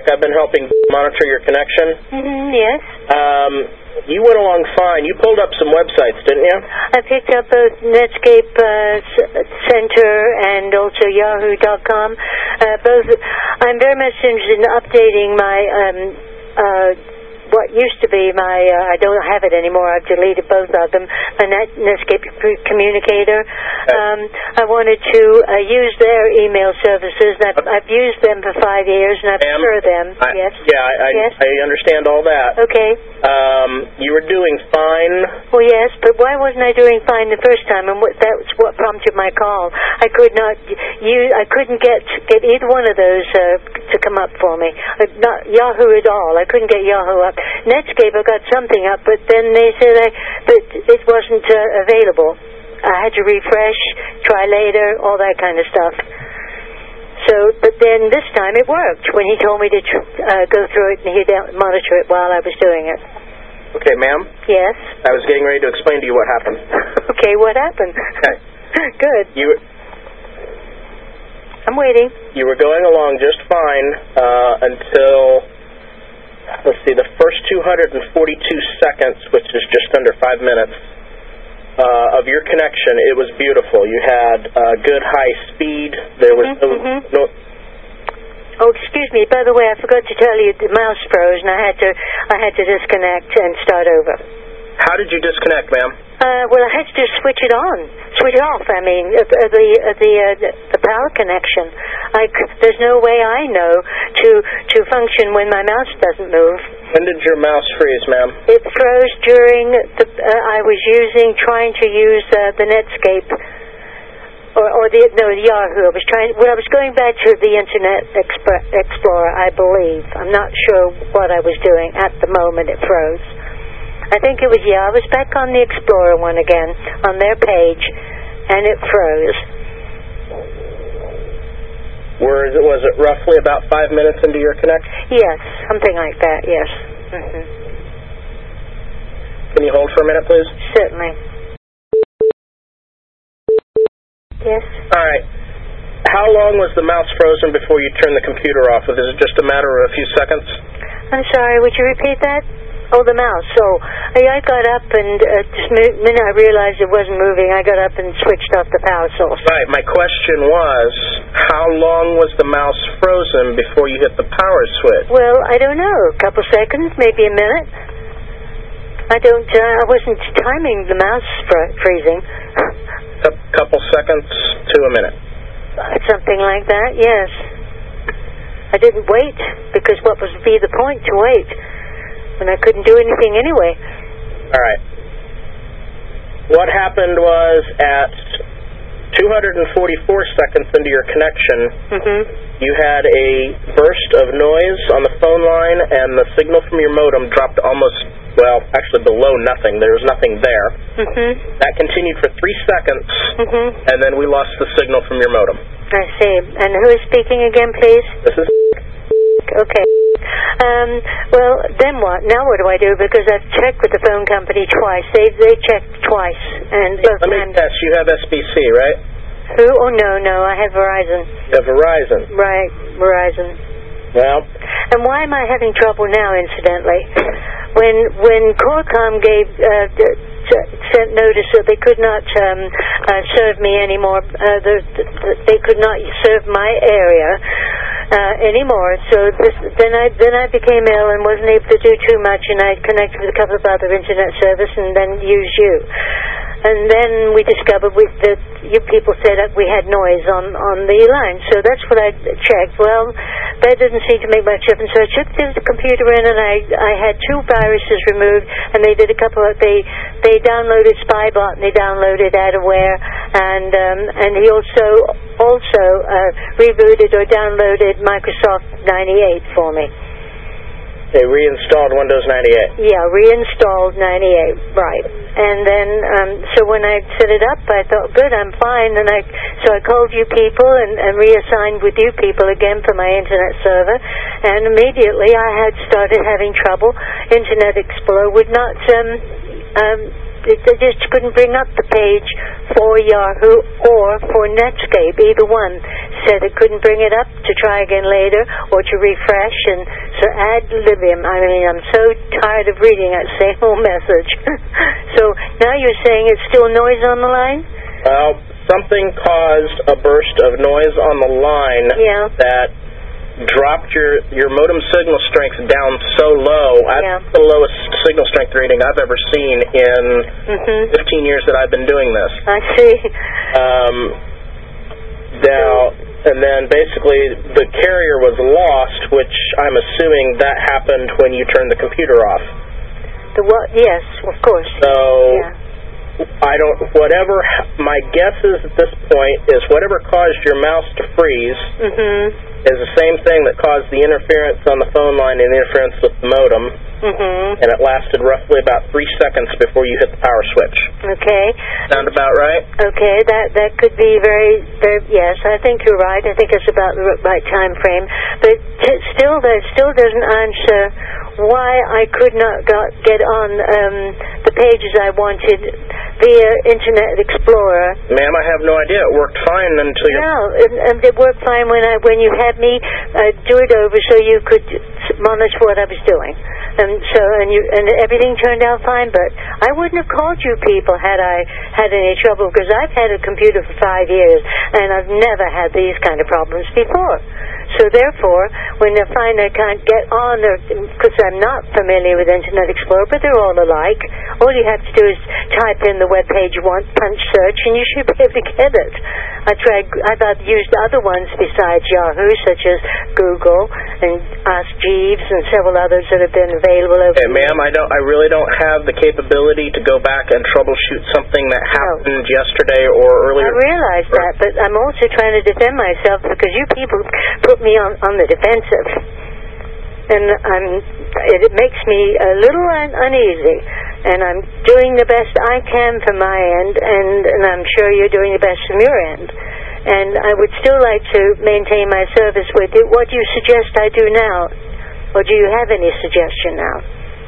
I've been helping monitor your connection. Yes. You went along fine. You pulled up some websites, didn't you? I picked up both Netscape Center and also Yahoo.com. Both. I'm very much interested in updating my what used to be my, I don't have it anymore, I've deleted both of them, my Netscape communicator. I wanted to use their email services. I've used them for 5 years, and I prefer them. Yes? Yeah, I understand all that. Okay. You were doing fine. Well, yes, but why wasn't I doing fine the first time? And that's what prompted my call. I couldn't get either one of those to come up for me. Not Yahoo at all. I couldn't get Yahoo up. Netscape, I got something up, but then they said that it wasn't available. I had to refresh, try later, all that kind of stuff. So, but then this time it worked when he told me to go through it and he'd monitor it while I was doing it. Okay, ma'am? Yes? I was getting ready to explain to you what happened. Okay, what happened? Okay. Good. I'm waiting. You were going along just fine until... Let's see, the first 242 seconds, which is just under 5 minutes, of your connection, it was beautiful. You had good high speed. There was no... Oh, excuse me. By the way, I forgot to tell you the mouse froze, and I had to disconnect and start over. How did you disconnect, ma'am? Well, I had to just switch it off. I mean, the power connection. There's no way I know to function when my mouse doesn't move. When did your mouse freeze, ma'am? It froze during I was trying to use the Netscape or the Yahoo. I was going back to the Internet Explorer, I believe. I'm not sure what I was doing at the moment it froze. I think it was, I was back on the Explorer one again, on their page, and it froze. Was it roughly about 5 minutes into your connection? Yes, something like that, yes. Can you hold for a minute, please? Certainly. Yes? All right. How long was the mouse frozen before you turned the computer off? Was it just a matter of a few seconds? I'm sorry, would you repeat that? Oh, the mouse. So I got up and just the minute I realized it wasn't moving, I got up and switched off the power source. Right. My question was, how long was the mouse frozen before you hit the power switch? Well, I don't know. A couple seconds, maybe a minute. I wasn't timing the mouse freezing. A couple seconds to a minute. Something like that, yes. I didn't wait, because what would be the point to wait? And I couldn't do anything anyway. All right. What happened was at 244 seconds into your connection, you had a burst of noise on the phone line, and the signal from your modem dropped almost, actually below nothing. There was nothing there. That continued for 3 seconds, and then we lost the signal from your modem. I see. And who is speaking again, please? This is... Okay. Well, then what? Now what do I do? Because I've checked with the phone company twice. They checked twice, and both times. Let me guess. You have SBC, right? Who? Oh, no. I have Verizon. You have Verizon. Right, Verizon. Well. And why am I having trouble now, incidentally? When Qualcomm sent notice that they could not serve me anymore, they could not serve my area anymore. So then I became ill and wasn't able to do too much, and I connected with a couple of other internet service and then used you. And then we discovered that you people said that we had noise on the line. So that's what I checked. Well, that didn't seem to make much difference. So I took the computer in, and I had 2 viruses removed, and they did a couple of, they downloaded Spybot, and they downloaded Adaware, and he also rebooted or downloaded Microsoft 98 for me. They reinstalled Windows 98. Yeah, reinstalled 98, right. And then, so when I set it up, I thought, good, I'm fine. And so I called you people and reassigned with you people again for my internet server. And immediately I had started having trouble. Internet Explorer would not just couldn't bring up the page for Yahoo or for Netscape. Either one said it couldn't bring it up to try again later or to refresh. And so ad libitum. I mean, I'm so tired of reading that same old message. So now you're saying it's still noise on the line? Well, something caused a burst of noise on the line that dropped your modem signal strength down so low. That's the lowest signal strength reading I've ever seen in 15 years that I've been doing this. I see. And then basically the carrier was lost, which I'm assuming that happened when you turned the computer off. The what? Yes, of course. So whatever, my guess is at this point is whatever caused your mouse to freeze is the same thing that caused the interference on the phone line and the interference with the modem. And it lasted roughly about 3 seconds before you hit the power switch. Okay. Sound about right? Okay, that could be very, yes, I think you're right. I think it's about the right time frame. But that still doesn't answer why I could not get on the pages I wanted via Internet Explorer. Ma'am, I have no idea. It worked fine until you... No, it worked fine when you had me do it over so you could monitor what I was doing. And everything turned out fine, but I wouldn't have called you people had I had any trouble, because I've had a computer for 5 years, and I've never had these kind of problems before. So therefore, when I find I can't get on, because I'm not familiar with Internet Explorer, but they're all alike, all you have to do is type in the web page you want, punch search, and you should be able to get it. I've used other ones besides Yahoo, such as Google and Ask Jeeves and several others that have been available over the years. Ma'am, I really don't have the capability to go back and troubleshoot something that happened yesterday or earlier. I realize that, but I'm also trying to defend myself because you people put me on the defensive. And it makes me a little uneasy. And I'm doing the best I can from my end, and I'm sure you're doing the best from your end. And I would still like to maintain my service with you. What do you suggest I do now? Or do you have any suggestion now?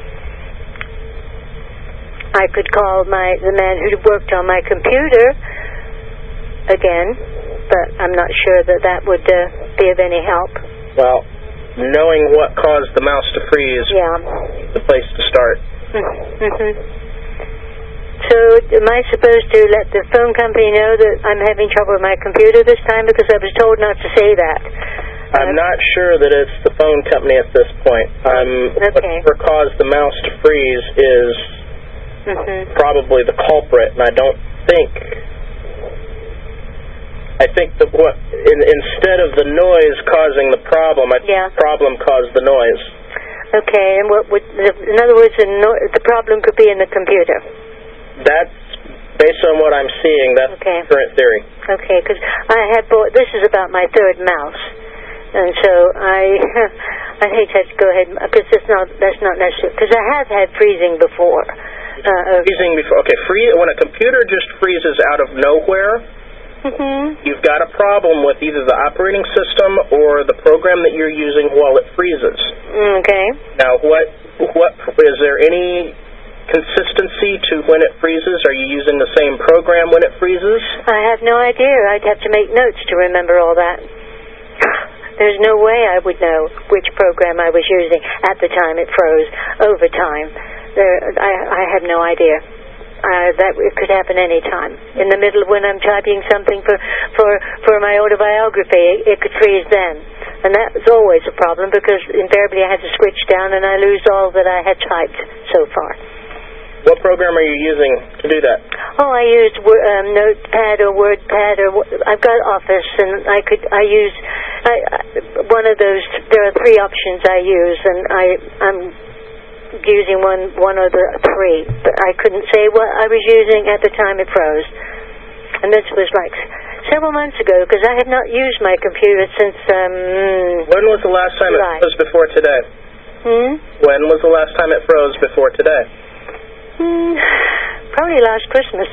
I could call the man who worked on my computer again, but I'm not sure that would be of any help. Well, knowing what caused the mouse to freeze is the place to start. So am I supposed to let the phone company know that I'm having trouble with my computer this time, because I was told not to say that? I'm not sure that it's the phone company at this point. Whatever caused the mouse to freeze is probably the culprit, and I think that instead of the noise causing the problem, I think the problem caused the noise. Okay, and in other words, the problem could be in the computer. That's based on what I'm seeing. That's the current theory. Okay, because I had bought. This is about my third mouse, and so I hate to have to go ahead because that's not necessary. Because I have had freezing before. Freezing before. Okay, when a computer just freezes out of nowhere. You've got a problem with either the operating system or the program that you're using while it freezes. Okay. Now, what is there any consistency to when it freezes? Are you using the same program when it freezes? I have no idea. I'd have to make notes to remember all that. There's no way I would know which program I was using at the time it froze over time. I have no idea. That it could happen any time. In the middle of when I'm typing something for my autobiography, it could freeze then. And that was always a problem because invariably I had to switch down and I lose all that I had typed so far. What program are you using to do that? Oh, I used Notepad or WordPad, or I've got Office, and I use one of those. There are 3 options I use, and I'm using one of the 3, but I couldn't say what I was using at the time it froze. And this was like several months ago, because I have not used my computer since... When was the last time it froze before today? When was the last time it froze before today? Probably last Christmas.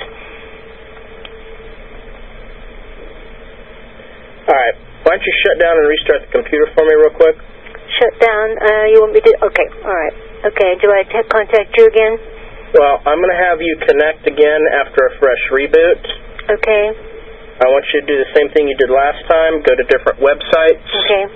Alright, why don't you shut down and restart the computer for me real quick? Shut down? You want me to... Okay, alright. Okay, do I contact you again? Well, I'm going to have you connect again after a fresh reboot. Okay. I want you to do the same thing you did last time. Go to different websites. Okay.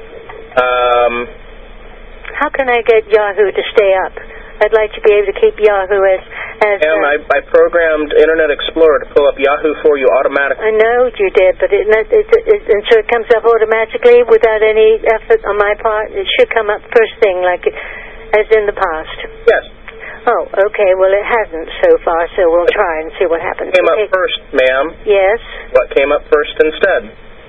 How can I get Yahoo to stay up? I'd like to be able to keep Yahoo as I programmed Internet Explorer to pull up Yahoo for you automatically. I know you did, but and so it comes up automatically without any effort on my part? It should come up first thing, like as in the past. Yes. Oh, okay. Well, it hasn't so far, so we'll try and see what happens. What came up first, ma'am? Yes. What came up first instead?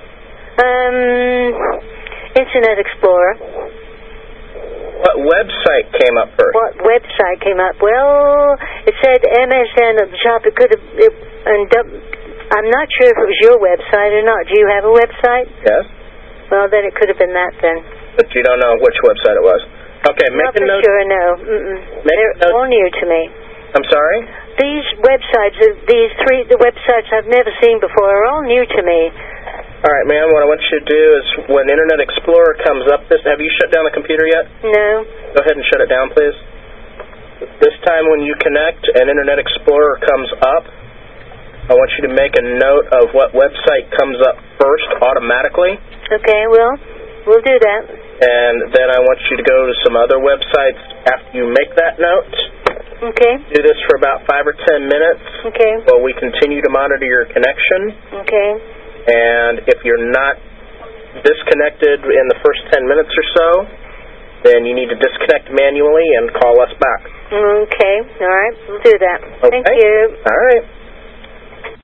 Internet Explorer. What website came up first? What website came up? Well, it said MSN at the top. It could have. I'm not sure if it was your website or not. Do you have a website? Yes. Well, then it could have been that then. But you don't know which website it was. Okay, make a note. Not for sure, no. They're all new to me. I'm sorry? These websites, the websites I've never seen before, are all new to me. All right, ma'am, what I want you to do is when Internet Explorer comes up, have you shut down the computer yet? No. Go ahead and shut it down, please. This time when you connect and Internet Explorer comes up, I want you to make a note of what website comes up first automatically. Okay, well, we'll do that. And then I want you to go to some other websites after you make that note. Okay. Do this for about 5 or 10 minutes. Okay. While we continue to monitor your connection. Okay. And if you're not disconnected in the first 10 minutes or so, then you need to disconnect manually and call us back. Okay. All right. We'll do that. Okay. Thank you. All right.